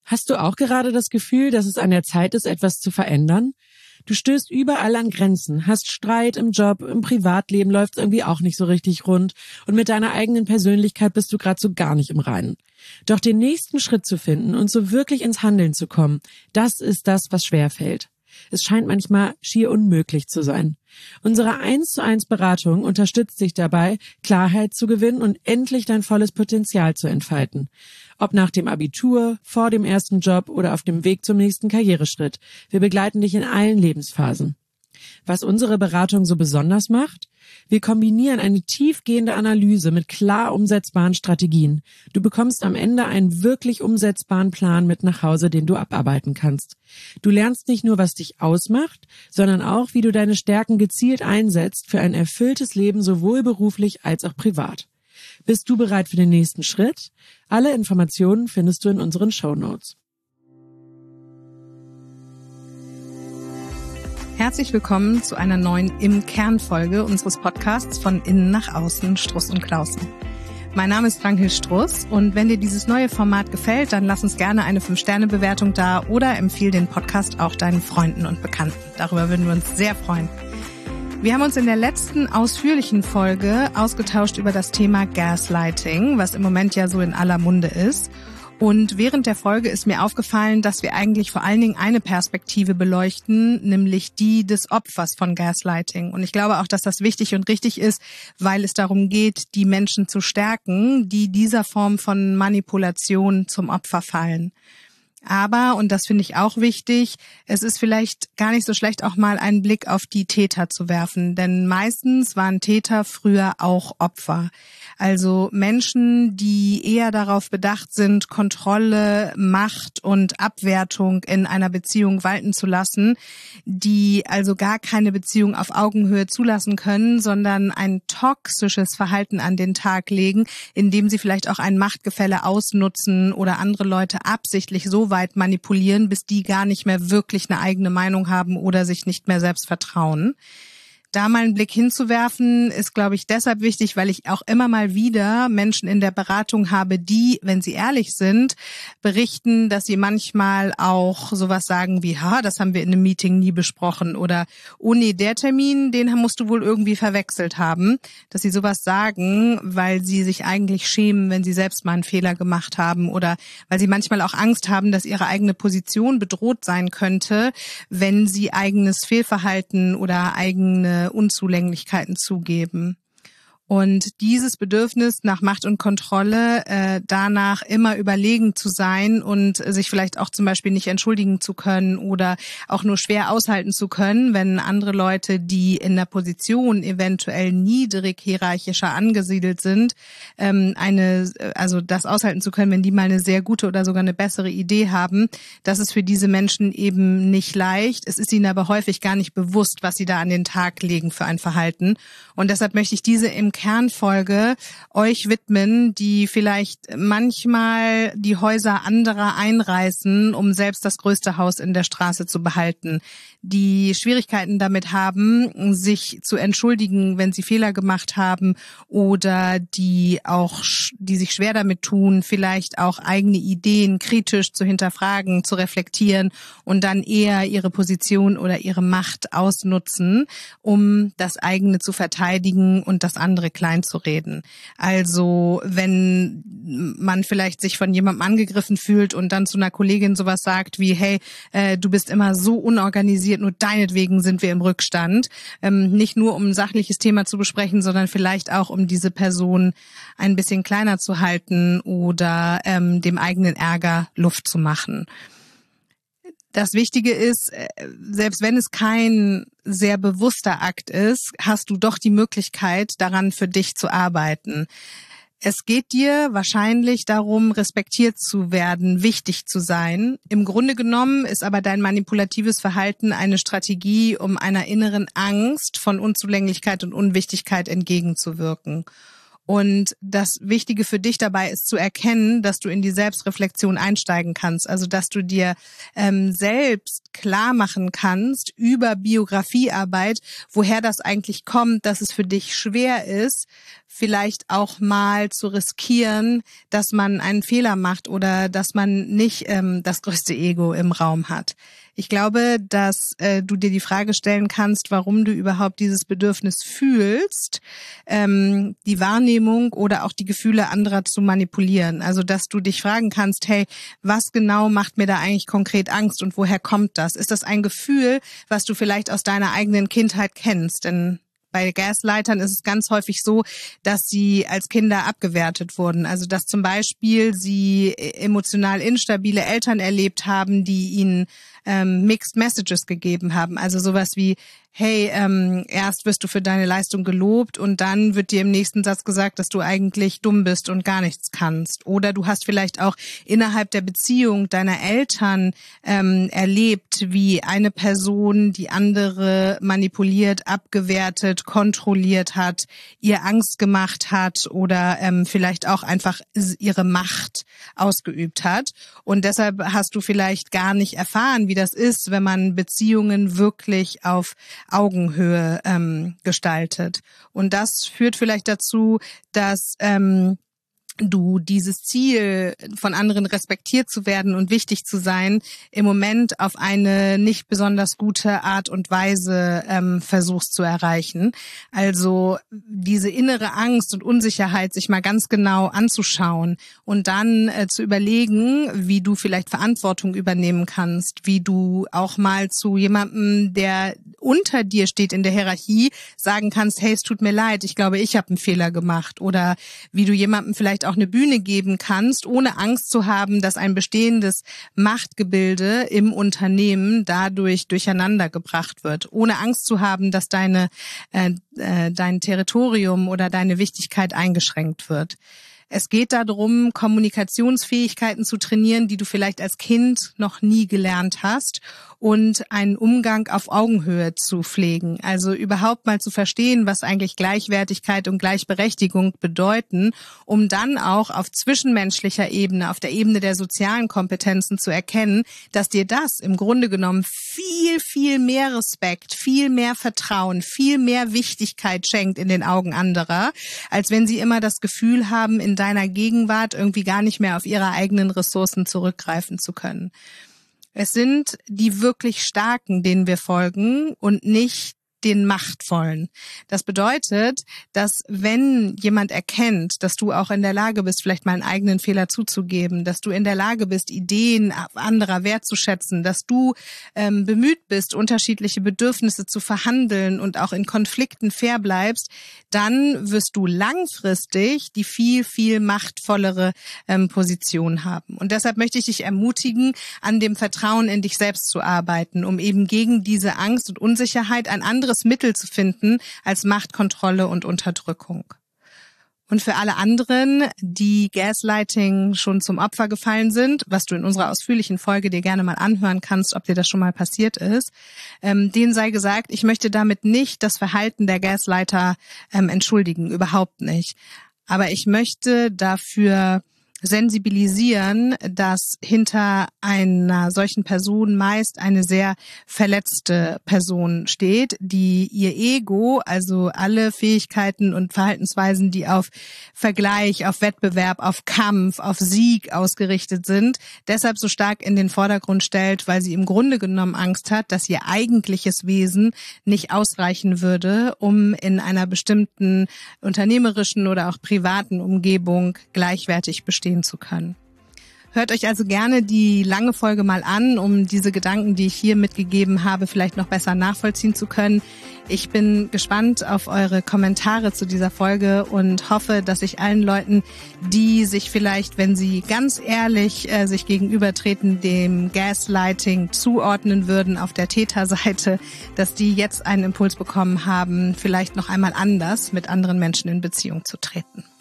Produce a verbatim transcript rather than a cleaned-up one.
Hast du auch gerade das Gefühl, dass es an der Zeit ist, etwas zu verändern? Du stößt überall an Grenzen, hast Streit im Job, im Privatleben läuft es irgendwie auch nicht so richtig rund und mit deiner eigenen Persönlichkeit bist du gerade so gar nicht im Reinen. Doch den nächsten Schritt zu finden und so wirklich ins Handeln zu kommen, das ist das, was schwerfällt. Es scheint manchmal schier unmöglich zu sein. Unsere eins zu eins Beratung unterstützt dich dabei, Klarheit zu gewinnen und endlich dein volles Potenzial zu entfalten. Ob nach dem Abitur, vor dem ersten Job oder auf dem Weg zum nächsten Karriereschritt. Wir begleiten dich in allen Lebensphasen. Was unsere Beratung so besonders macht? Wir kombinieren eine tiefgehende Analyse mit klar umsetzbaren Strategien. Du bekommst am Ende einen wirklich umsetzbaren Plan mit nach Hause, den du abarbeiten kannst. Du lernst nicht nur, was dich ausmacht, sondern auch, wie du deine Stärken gezielt einsetzt für ein erfülltes Leben sowohl beruflich als auch privat. Bist du bereit für den nächsten Schritt? Alle Informationen findest du in unseren Shownotes. Herzlich willkommen zu einer neuen Im-Kern-Folge unseres Podcasts von Innen nach Außen, Struss und Clausen. Mein Name ist Ragnhild Struss und wenn dir dieses neue Format gefällt, dann lass uns gerne eine fünf Sterne Bewertung da oder empfiehl den Podcast auch deinen Freunden und Bekannten. Darüber würden wir uns sehr freuen. Wir haben uns in der letzten ausführlichen Folge ausgetauscht über das Thema Gaslighting, was im Moment ja so in aller Munde ist. Und während der Folge ist mir aufgefallen, dass wir eigentlich vor allen Dingen eine Perspektive beleuchten, nämlich die des Opfers von Gaslighting. Und ich glaube auch, dass das wichtig und richtig ist, weil es darum geht, die Menschen zu stärken, die dieser Form von Manipulation zum Opfer fallen. Aber, und das finde ich auch wichtig, es ist vielleicht gar nicht so schlecht, auch mal einen Blick auf die Täter zu werfen. Denn meistens waren Täter früher auch Opfer. Also Menschen, die eher darauf bedacht sind, Kontrolle, Macht und Abwertung in einer Beziehung walten zu lassen, die also gar keine Beziehung auf Augenhöhe zulassen können, sondern ein toxisches Verhalten an den Tag legen, indem sie vielleicht auch ein Machtgefälle ausnutzen oder andere Leute absichtlich so weit manipulieren, bis die gar nicht mehr wirklich eine eigene Meinung haben oder sich nicht mehr selbst vertrauen. Da mal einen Blick hinzuwerfen, ist, glaube ich, deshalb wichtig, weil ich auch immer mal wieder Menschen in der Beratung habe, die, wenn sie ehrlich sind, berichten, dass sie manchmal auch sowas sagen wie, ha, das haben wir in einem Meeting nie besprochen oder, oh nee, der Termin, den musst du wohl irgendwie verwechselt haben. Dass sie sowas sagen, weil sie sich eigentlich schämen, wenn sie selbst mal einen Fehler gemacht haben oder weil sie manchmal auch Angst haben, dass ihre eigene Position bedroht sein könnte, wenn sie eigenes Fehlverhalten oder eigene Unzulänglichkeiten zugeben. Und dieses Bedürfnis nach Macht und Kontrolle, äh, danach immer überlegen zu sein und sich vielleicht auch zum Beispiel nicht entschuldigen zu können oder auch nur schwer aushalten zu können, wenn andere Leute, die in der Position eventuell niedrig hierarchischer angesiedelt sind, ähm, eine, also das aushalten zu können, wenn die mal eine sehr gute oder sogar eine bessere Idee haben, das ist für diese Menschen eben nicht leicht. Es ist ihnen aber häufig gar nicht bewusst, was sie da an den Tag legen für ein Verhalten. Und deshalb möchte ich diese im Kernfolge euch widmen, die vielleicht manchmal die Häuser anderer einreißen, um selbst das größte Haus in der Straße zu behalten, die Schwierigkeiten damit haben, sich zu entschuldigen, wenn sie Fehler gemacht haben oder die auch, die sich schwer damit tun, vielleicht auch eigene Ideen kritisch zu hinterfragen, zu reflektieren und dann eher ihre Position oder ihre Macht ausnutzen, um das eigene zu verteidigen und das andere klein zu reden. Also wenn man vielleicht sich von jemandem angegriffen fühlt und dann zu einer Kollegin sowas sagt wie, hey, äh, du bist immer so unorganisiert, nur deinetwegen sind wir im Rückstand. Ähm, nicht nur um ein sachliches Thema zu besprechen, sondern vielleicht auch um diese Person ein bisschen kleiner zu halten oder ähm, dem eigenen Ärger Luft zu machen. Das Wichtige ist, selbst wenn es kein sehr bewusster Akt ist, hast du doch die Möglichkeit, daran für dich zu arbeiten. Es geht dir wahrscheinlich darum, respektiert zu werden, wichtig zu sein. Im Grunde genommen ist aber dein manipulatives Verhalten eine Strategie, um einer inneren Angst von Unzulänglichkeit und Unwichtigkeit entgegenzuwirken. Und das Wichtige für dich dabei ist zu erkennen, dass du in die Selbstreflexion einsteigen kannst. Also dass du dir ähm, selbst klar machen kannst über Biografiearbeit, woher das eigentlich kommt, dass es für dich schwer ist, vielleicht auch mal zu riskieren, dass man einen Fehler macht oder dass man nicht ähm, das größte Ego im Raum hat. Ich glaube, dass äh, du dir die Frage stellen kannst, warum du überhaupt dieses Bedürfnis fühlst, ähm, die Wahrnehmung oder auch die Gefühle anderer zu manipulieren. Also, dass du dich fragen kannst, hey, was genau macht mir da eigentlich konkret Angst und woher kommt das? Ist das ein Gefühl, was du vielleicht aus deiner eigenen Kindheit kennst? Denn bei Gaslightern ist es ganz häufig so, dass sie als Kinder abgewertet wurden. Also dass zum Beispiel sie emotional instabile Eltern erlebt haben, die ihnen ähm, Mixed Messages gegeben haben. Also sowas wie, hey, ähm, erst wirst du für deine Leistung gelobt und dann wird dir im nächsten Satz gesagt, dass du eigentlich dumm bist und gar nichts kannst. Oder du hast vielleicht auch innerhalb der Beziehung deiner Eltern ähm, erlebt, wie eine Person die andere manipuliert, abgewertet, kontrolliert hat, ihr Angst gemacht hat oder ähm, vielleicht auch einfach ihre Macht ausgeübt hat. Und deshalb hast du vielleicht gar nicht erfahren, wie das ist, wenn man Beziehungen wirklich auf Augenhöhe ähm, gestaltet. Und das führt vielleicht dazu, dass ähm, du dieses Ziel, von anderen respektiert zu werden und wichtig zu sein, im Moment auf eine nicht besonders gute Art und Weise ähm, versuchst zu erreichen. Also diese innere Angst und Unsicherheit sich mal ganz genau anzuschauen und dann äh, zu überlegen, wie du vielleicht Verantwortung übernehmen kannst, wie du auch mal zu jemandem, der unter dir steht in der Hierarchie, sagen kannst, hey, es tut mir leid, ich glaube, ich habe einen Fehler gemacht. Oder wie du jemandem vielleicht auch eine Bühne geben kannst, ohne Angst zu haben, dass ein bestehendes Machtgebilde im Unternehmen dadurch durcheinander gebracht wird. Ohne Angst zu haben, dass deine äh, äh, dein Territorium oder deine Wichtigkeit eingeschränkt wird. Es geht darum, Kommunikationsfähigkeiten zu trainieren, die du vielleicht als Kind noch nie gelernt hast und einen Umgang auf Augenhöhe zu pflegen. Also überhaupt mal zu verstehen, was eigentlich Gleichwertigkeit und Gleichberechtigung bedeuten, um dann auch auf zwischenmenschlicher Ebene, auf der Ebene der sozialen Kompetenzen zu erkennen, dass dir das im Grunde genommen viel, viel mehr Respekt, viel mehr Vertrauen, viel mehr Wichtigkeit schenkt in den Augen anderer, als wenn sie immer das Gefühl haben, in deiner Gegenwart irgendwie gar nicht mehr auf ihre eigenen Ressourcen zurückgreifen zu können. Es sind die wirklich Starken, denen wir folgen und nicht den Machtvollen. Das bedeutet, dass wenn jemand erkennt, dass du auch in der Lage bist, vielleicht mal einen eigenen Fehler zuzugeben, dass du in der Lage bist, Ideen anderer wertzuschätzen, dass du ähm, bemüht bist, unterschiedliche Bedürfnisse zu verhandeln und auch in Konflikten fair bleibst, dann wirst du langfristig die viel, viel machtvollere ähm, Position haben. Und deshalb möchte ich dich ermutigen, an dem Vertrauen in dich selbst zu arbeiten, um eben gegen diese Angst und Unsicherheit ein anderes Mittel zu finden als Machtkontrolle und Unterdrückung. Und für alle anderen, die Gaslighting schon zum Opfer gefallen sind, was du in unserer ausführlichen Folge dir gerne mal anhören kannst, ob dir das schon mal passiert ist, ähm, denen sei gesagt, ich möchte damit nicht das Verhalten der Gaslighter ähm, entschuldigen, überhaupt nicht. Aber ich möchte dafür sensibilisieren, dass hinter einer solchen Person meist eine sehr verletzte Person steht, die ihr Ego, also alle Fähigkeiten und Verhaltensweisen, die auf Vergleich, auf Wettbewerb, auf Kampf, auf Sieg ausgerichtet sind, deshalb so stark in den Vordergrund stellt, weil sie im Grunde genommen Angst hat, dass ihr eigentliches Wesen nicht ausreichen würde, um in einer bestimmten unternehmerischen oder auch privaten Umgebung gleichwertig bestehen zu können. Hört euch also gerne die lange Folge mal an, um diese Gedanken, die ich hier mitgegeben habe, vielleicht noch besser nachvollziehen zu können. Ich bin gespannt auf eure Kommentare zu dieser Folge und hoffe, dass ich allen Leuten, die sich vielleicht, wenn sie ganz ehrlich äh, sich gegenübertreten, dem Gaslighting zuordnen würden auf der Täterseite, dass die jetzt einen Impuls bekommen haben, vielleicht noch einmal anders mit anderen Menschen in Beziehung zu treten.